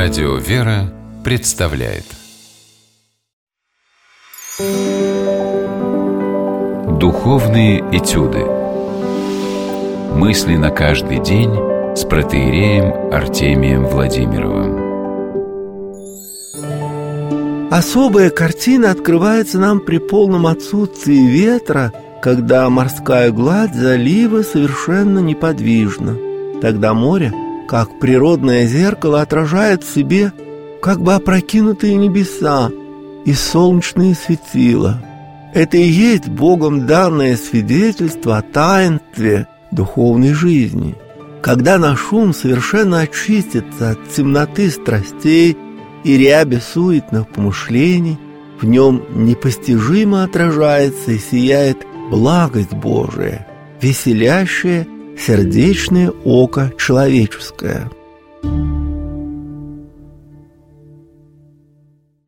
Радио «Вера» представляет Духовные этюды. Мысли на каждый день с протоиереем Артемием Владимировым. Особая картина открывается нам при полном отсутствии ветра, когда морская гладь залива совершенно неподвижна. Тогда море, как природное зеркало, отражает в себе как бы опрокинутые небеса и солнечные светила. Это и есть Богом данное свидетельство о таинстве духовной жизни. Когда наш ум совершенно очистится от темноты страстей и ряби суетных помышлений, в нем непостижимо отражается и сияет благость Божия, веселящее сердечное око человеческое.